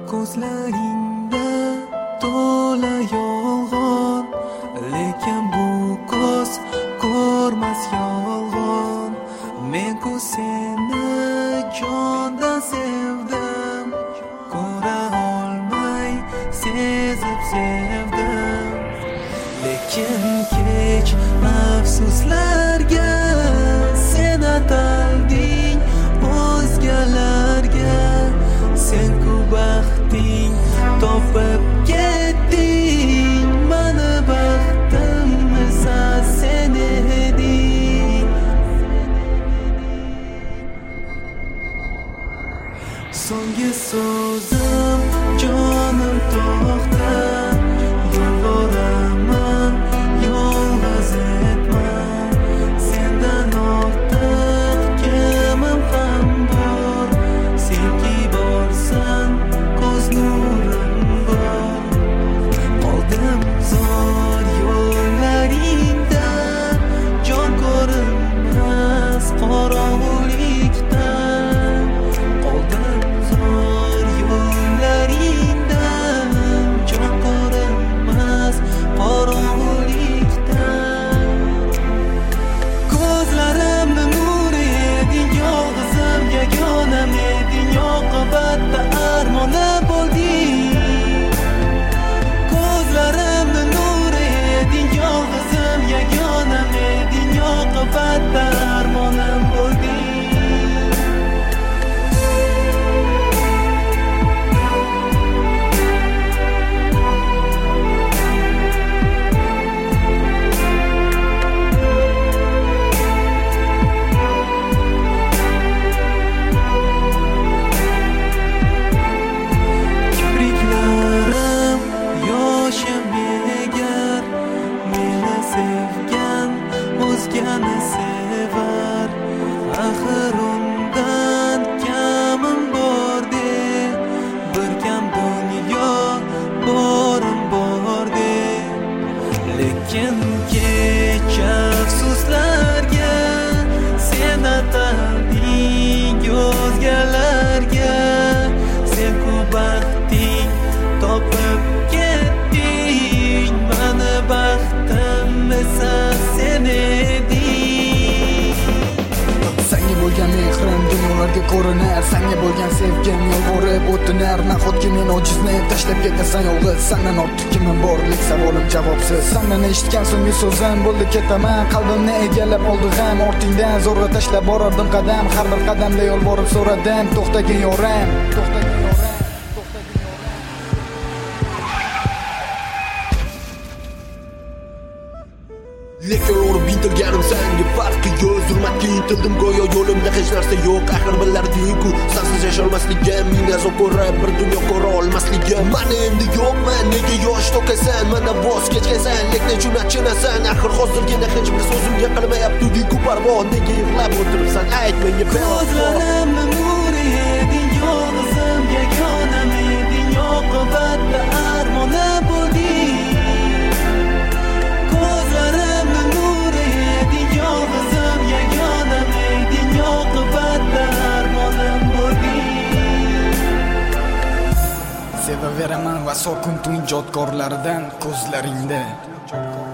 ko'zlaringda to'la yolg'on, lekin bu ko'z ko'rmas yolg'on. Men-ku seni jondan sevdim, ko'ra olmay sezib sevdim. Lekin kech afsuslarga sen atalding o'zgalarga. Sen-ku baxting topib ketding, mani baxtim esa sen eding. So'nggi so'zim jonim to'xta, yolvoraman yolg'iz etma. Sendan ortiq kimim ham bor, senki borsan ko'z nurim bor. Qoldim zor yo'llaringda, jon ko'rinmas qorong'ulikda. Qoldim zor yo'llaringda, jon ko'rinmas qorong'ulikda. Ko'zlarimni nuri eding, yolg'izim yagonam eding, oqibatda armona bo'lding. Ko'zlarimni nuri eding, yolg'izim yagonam eding, oqibatda armonim bo'lding. Kipriklarim yoshim egar, meni sevgan o'zgani sevar. Axir undan kamim bor de, bir kam dunyo borim bor de. Lekin kech afsuslarga sen atalding o'zgalarga. Sen-ku baxting topib ketding, mani baxtim esa sen eding. Senga bo'lgan mehrim dunyolarga ko'rinar, senga bo'lgan sevgim yolvorib o'tinar. Nahotki men ojizni tashlab ketasan yolg'iz, sendan ortiq kimim borlik savolim javobsiz. Sendan eshitgan so'nggi so'zim bo'ldi ketaman, qalbimni egallab oldi g'am. Ortingdan zo'rg'a tashlab borardim qadam, har bir qadamda yolvorib so'radim, to'xtagin yoram, to'xtagin yoram. Lekin urib intilganim senga farqi yo'q. Zulmatga intildim go'yo yo'limda hech narsa yo'q. Axir bilarding-ku sensiz yasholmasligim, ming azob ko'rib bir dunyo ko'ra olmasligim. Mana endi yo'qman, nega yosh to'kasan, mana voz kechgansan, lekin chunachinasan. Axir hozirgina hech bir so'zimga qilmayapti-ku parvo. Nega yig'lab o'tiribsan, ayt menga bevafo. Ko'zlarimni nuri eding, yolg'izim yagonam eding, oqibatda armona bo'lding. Ko'zlarimni nuri eding, yolg'izim yagonam eding, oqibatda armonim bo'lding. Sevaveraman va sokin tun ijodkorlaridan ko'zlaringda